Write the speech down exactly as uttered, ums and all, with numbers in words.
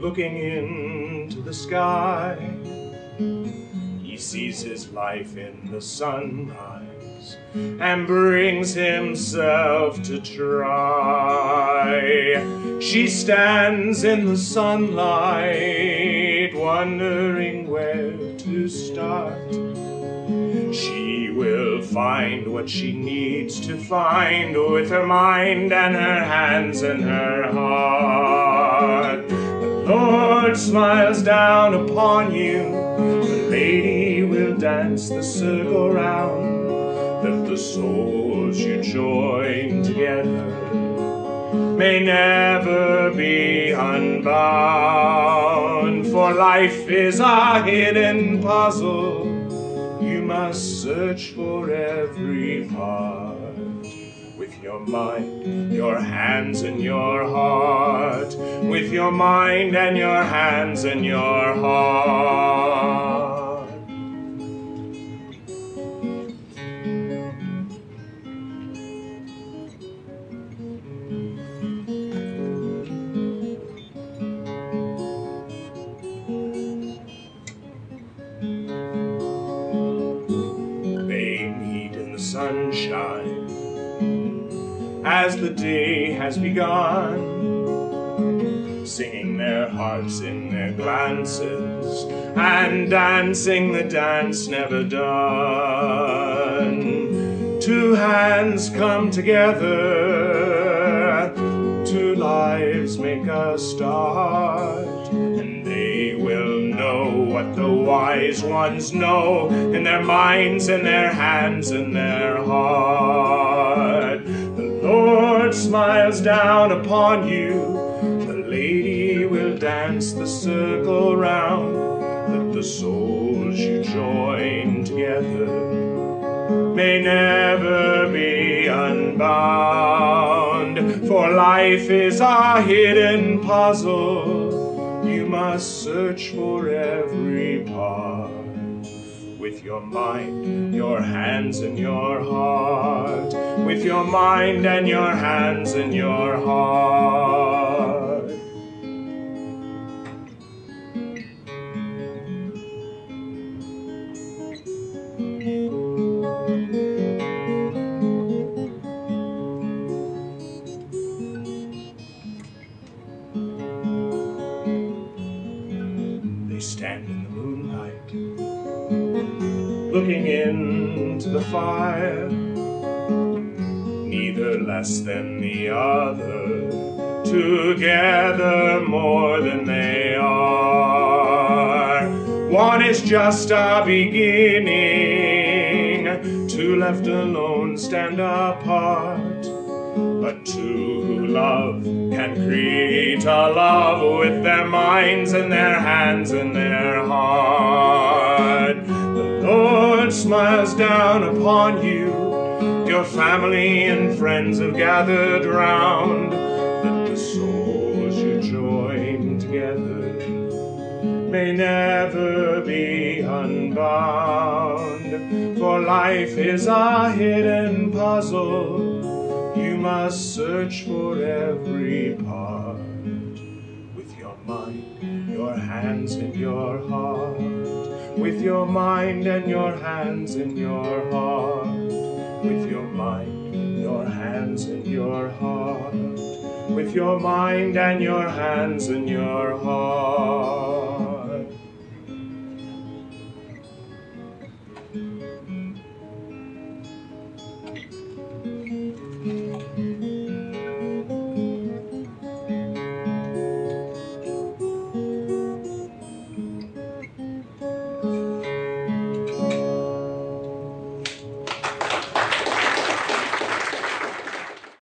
looking into the sky. He sees his life in the sunrise and brings himself to try. She stands in the sunlight, wondering where to start. She will find what she needs to find with her mind and her hands and her heart. The Lord smiles down upon you. The lady will dance the circle round, that the souls you join together may never be unbound. For life is a hidden puzzle, you must search for every part. With your mind, your hands and your heart. With your mind and your hands and your heart. They meet in the sunshine as the day has begun, singing their hearts in their glances and dancing the dance never done. Two hands come together, two lives make a start, and they will know what the wise ones know in their minds and their hands and their heart. The Lord smiles down upon you. The lady will dance the circle round, that the souls you join together may never be unbound. For life is a hidden puzzle, you must search for every part. With your mind, your hands and your heart. With your mind and your hands and your heart. They stand in the moonlight, looking into the fire, neither less than the other, together more than they are. One is just a beginning, two left alone stand apart, but two who love can create a love with their minds and their hands and their heart. The Lord smiles down upon you. Your family and friends have gathered round, that the souls you join together may never be unbound. For life is a hidden puzzle, you must search for every part. With your mind, your hands and your heart. With your mind and your hands and your heart. With your mind, your hands and your heart. With your mind and your hands and your heart.